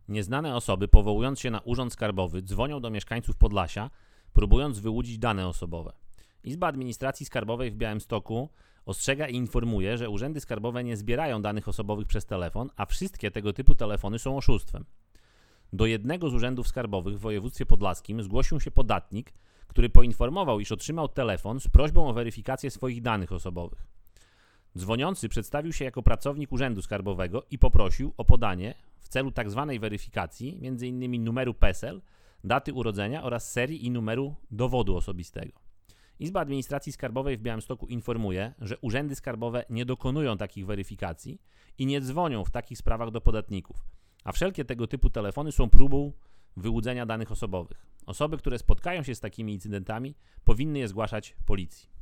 Nieznane osoby, powołując się na urząd skarbowy, dzwonią do mieszkańców Podlasia, próbując wyłudzić dane osobowe. Izba Administracji Skarbowej w Białymstoku ostrzega i informuje, że urzędy skarbowe nie zbierają danych osobowych przez telefon, a wszystkie tego typu telefony są oszustwem. Do jednego z urzędów skarbowych w województwie podlaskim zgłosił się podatnik, który poinformował, iż otrzymał telefon z prośbą o weryfikację swoich danych osobowych. Dzwoniący przedstawił się jako pracownik urzędu skarbowego i poprosił o podanie w celu tzw. weryfikacji m.in. numeru PESEL, daty urodzenia oraz serii i numeru dowodu osobistego. Izba Administracji Skarbowej w Białymstoku informuje, że urzędy skarbowe nie dokonują takich weryfikacji i nie dzwonią w takich sprawach do podatników, a wszelkie tego typu telefony są próbą wyłudzenia danych osobowych. Osoby, które spotkają się z takimi incydentami, powinny je zgłaszać policji.